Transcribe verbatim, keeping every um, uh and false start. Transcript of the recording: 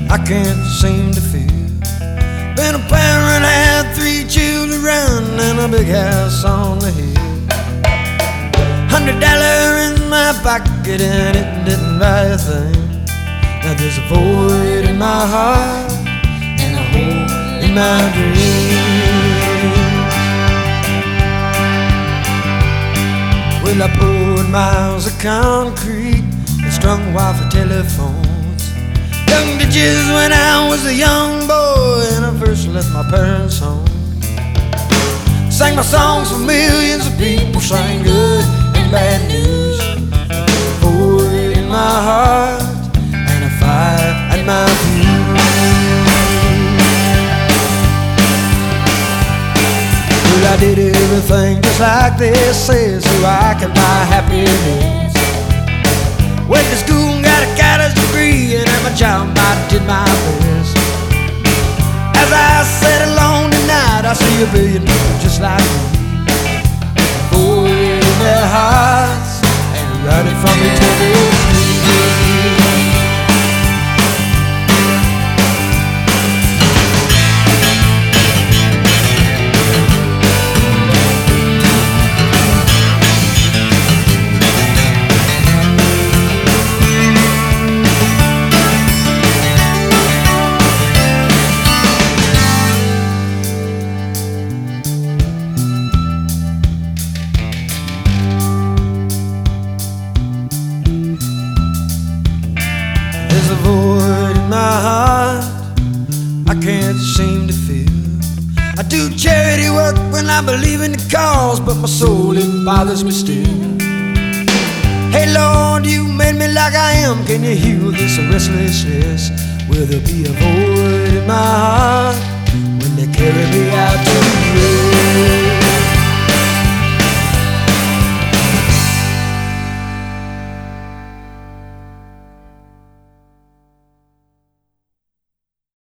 I can't seem to feel. Been a parent, had three children and a big house on the hill. Hundred dollar in my pocket and it didn't buy a thing. Now there's a void in my heart and a hole in my dreams. Well, I poured miles of concrete and strung wire for telephones. Dug ditches when I was a young boy and I first left my parents' home. Sang my songs for millions of people, sang good and bad news. A void in my heart and a fire at my fuse. Well, I did everything just like they say so I could buy happiness. Went to school and got a college degree and at my job I did my best. As I sat alone tonight, I see a billion people just like me, void in their hearts and running from eternity. There's a void in my heart I can't seem to fill. I do charity work when I believe in the cause, but my soul, it bothers me still. Hey Lord, you made me like I am. Can you heal this restlessness? Will there be a void in my heart when they carry me out to